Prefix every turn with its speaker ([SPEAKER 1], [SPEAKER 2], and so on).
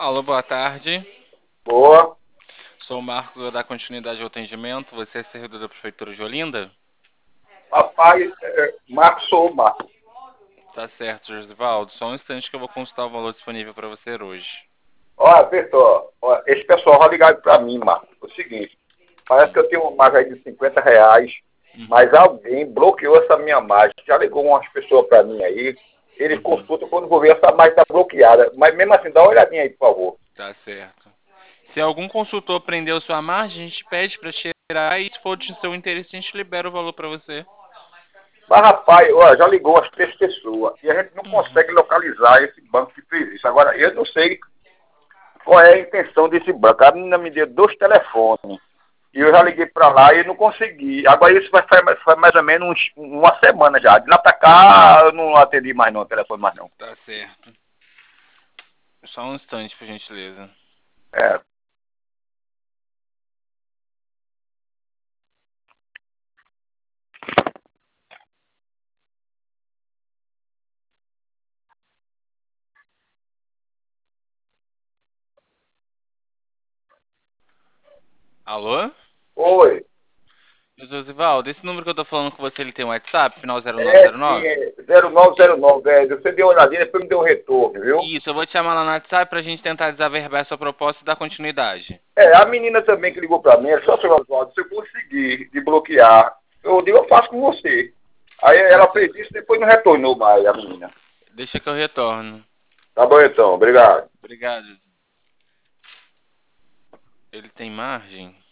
[SPEAKER 1] Alô, boa tarde.
[SPEAKER 2] Boa.
[SPEAKER 1] Sou o Marcos, vou dar continuidade ao atendimento. Você é servidor da Prefeitura de Olinda?
[SPEAKER 2] Rapaz, Marcos sou o Marcos.
[SPEAKER 1] Tá certo, Josivaldo. Só um instante que eu vou consultar o valor disponível para você hoje.
[SPEAKER 2] Olha, pessoal, ó, esse pessoal vai ligar para mim, Marcos. É o seguinte, parece que eu tenho uma margem aí de R$ 50, mas
[SPEAKER 1] Uhum,
[SPEAKER 2] alguém bloqueou essa minha margem. Já ligou umas pessoas para mim aí, eles
[SPEAKER 1] uhum,
[SPEAKER 2] consultam quando vou ver essa margem está bloqueada. Mas mesmo assim, dá uma olhadinha aí, por favor.
[SPEAKER 1] tá certo. Se algum consultor prendeu sua margem, a gente pede para tirar e se for de seu interesse, a gente libera o valor para você.
[SPEAKER 2] Mas, rapaz, ó, já ligou umas 3 pessoas e a gente não
[SPEAKER 1] Uhum.
[SPEAKER 2] consegue localizar esse banco que fez isso. Agora, eu não sei qual é a intenção desse banco. A menina me deu 2 telefones. E eu já
[SPEAKER 1] Uhum.
[SPEAKER 2] liguei para lá e não consegui. Agora isso faz mais ou menos uma semana já. De lá para cá eu não atendi mais não, o telefone mais não.
[SPEAKER 1] Tá certo. Só um instante, por gentileza.
[SPEAKER 2] É.
[SPEAKER 1] Alô?
[SPEAKER 2] Oi.
[SPEAKER 1] Josivaldo, esse número que eu tô falando com você, ele tem um WhatsApp, final
[SPEAKER 2] É sim,
[SPEAKER 1] 0909?
[SPEAKER 2] é 0909. Você deu uma olhadinha, depois me deu um retorno, viu?
[SPEAKER 1] Isso, eu vou te chamar lá no WhatsApp pra gente tentar desaverbar essa proposta e dar continuidade.
[SPEAKER 2] É, a menina também que ligou para mim, é só, seu Oswaldo, se eu conseguir desbloquear, eu digo, eu faço com você. Aí
[SPEAKER 1] Tá
[SPEAKER 2] ela fez
[SPEAKER 1] certo.
[SPEAKER 2] isso e depois não retornou mais, a menina.
[SPEAKER 1] Deixa que eu retorno.
[SPEAKER 2] Tá bom então, obrigado.
[SPEAKER 1] Obrigado. Ele tem margem?